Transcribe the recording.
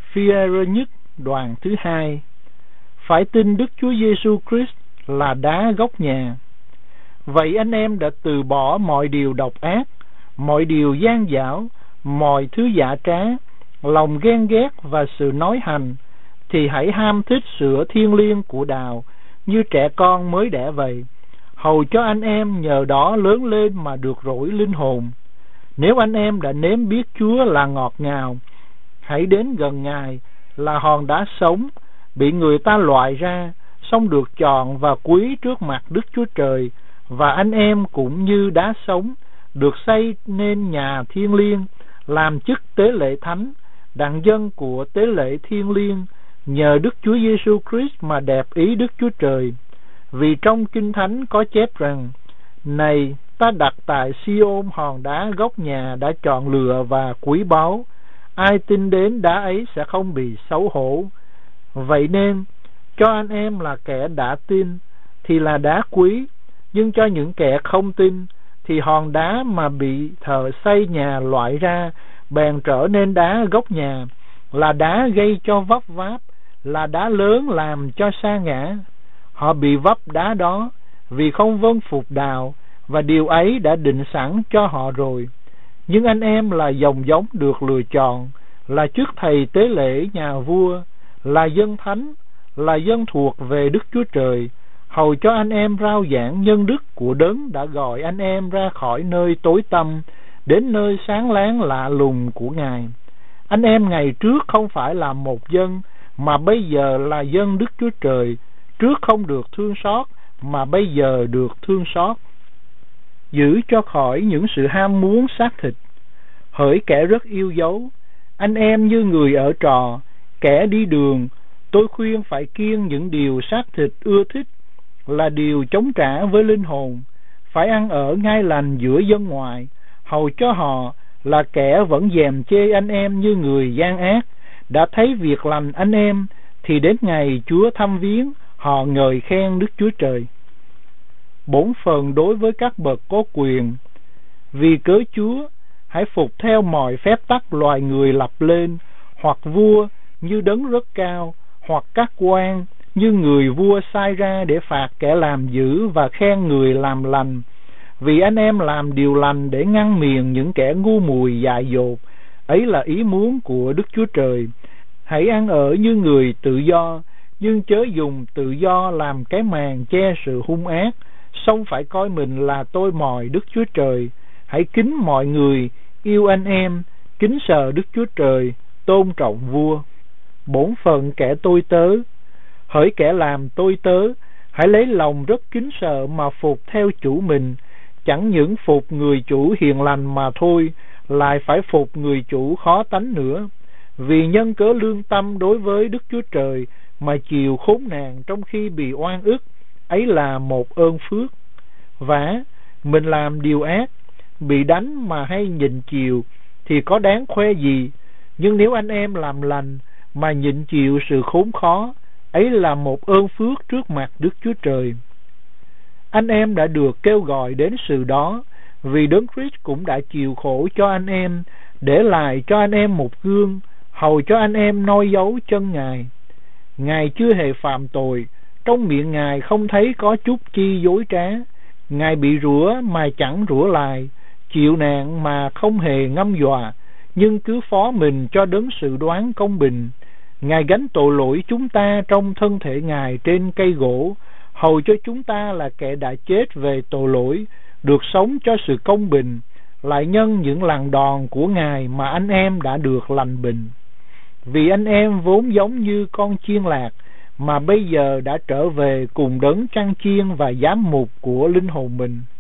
Phi-e-rơ nhất đoạn thứ 2. Phải tin Đức Chúa Giêsu Christ là đá gốc nhà. Vậy anh em đã từ bỏ mọi điều độc ác, mọi điều gian dảo, mọi thứ giả trá, lòng ghen ghét và sự nói hành, thì hãy ham thích sữa thiêng liêng của Đạo như trẻ con mới đẻ vậy, hầu cho anh em nhờ đó lớn lên mà được rỗi linh hồn. Nếu anh em đã nếm biết Chúa là ngọt ngào, hãy đến gần Ngài là hòn đá sống, bị người ta loại ra, xong được chọn và quý trước mặt Đức Chúa Trời, và anh em cũng như đá sống, được xây nên nhà thiêng liêng, làm chức tế lễ thánh, đặng dân của tế lễ thiêng liêng, nhờ Đức Chúa Giêsu Christ mà đẹp ý Đức Chúa Trời. Vì trong Kinh Thánh có chép rằng: Này, ta đặt tại Si-ôn hòn đá gốc nhà đã chọn lựa và quý báu, ai tin đến đá ấy sẽ không bị xấu hổ. Vậy nên, cho anh em là kẻ đã tin thì là đá quý, nhưng cho những kẻ không tin thì hòn đá mà bị thợ xây nhà loại ra bèn trở nên đá gốc nhà, là đá gây cho vấp váp, là đá lớn làm cho sa ngã. Họ bị vấp đá đó vì không vâng phục Đạo, và điều ấy đã định sẵn cho họ rồi. Nhưng anh em là dòng giống được lựa chọn, là chức thầy tế lễ nhà vua, là dân thánh, là dân thuộc về Đức Chúa Trời, hầu cho anh em rao giảng nhân đức của Đấng đã gọi anh em ra khỏi nơi tối tăm đến nơi sáng láng lạ lùng của Ngài. Anh em ngày trước không phải là một dân, mà bây giờ là dân Đức Chúa Trời, trước không được thương xót, mà bây giờ được thương xót. Giữ cho khỏi những sự ham muốn xác thịt. Hỡi kẻ rất yêu dấu, anh em như người ở trọ, kẻ đi đường, tôi khuyên phải kiêng những điều xác thịt ưa thích, là điều chống trả với linh hồn, phải ăn ở ngay lành giữa dân ngoại, hầu cho họ là kẻ vẫn dèm chê anh em như người gian ác, đã thấy việc lành anh em, thì đến ngày Chúa thăm viếng, họ ngợi khen Đức Chúa Trời. Bổn phần đối với các bậc có quyền. Vì cớ Chúa, hãy phục theo mọi phép tắc loài người lập lên, hoặc vua như đấng rất cao, hoặc các quan như người vua sai ra để phạt kẻ làm dữ và khen người làm lành. Vì anh em làm điều lành để ngăn miệng những kẻ ngu muội dại dột, ấy là ý muốn của Đức Chúa Trời. Hãy ăn ở như người tự do, nhưng chớ dùng tự do làm cái màn che sự hung ác, song phải coi mình là tôi mòi Đức Chúa Trời. Hãy kính mọi người, yêu anh em, kính sợ Đức Chúa Trời, tôn trọng vua. Bổn phận kẻ tôi tớ. Hỡi kẻ làm tôi tớ, hãy lấy lòng rất kính sợ mà phục theo chủ mình, chẳng những phục người chủ hiền lành mà thôi, lại phải phục người chủ khó tánh nữa. Vì nhân cớ lương tâm đối với Đức Chúa Trời mà chịu khốn nạn trong khi bị oan ức, ấy là một ơn phước. Vả, mình làm điều ác, bị đánh mà hay nhịn chịu thì có đáng khoe gì, nhưng nếu anh em làm lành mà nhịn chịu sự khốn khó, ấy là một ơn phước trước mặt Đức Chúa Trời. Anh em đã được kêu gọi đến sự đó, vì Đấng Christ cũng đã chịu khổ cho anh em, để lại cho anh em một gương, hầu cho anh em noi dấu chân Ngài. Ngài chưa hề phạm tội, trong miệng Ngài không thấy có chút chi dối trá. Ngài bị rủa mà chẳng rủa lại, chịu nạn mà không hề ngâm dọa, nhưng cứ phó mình cho đấng sự đoán công bình. Ngài gánh tội lỗi chúng ta trong thân thể Ngài trên cây gỗ, hầu cho chúng ta là kẻ đã chết về tội lỗi, được sống cho sự công bình, lại nhân những lần đòn của Ngài mà anh em đã được lành bình. Vì anh em vốn giống như con chiên lạc, mà bây giờ đã trở về cùng đấng chăn chiên và giám mục của linh hồn mình.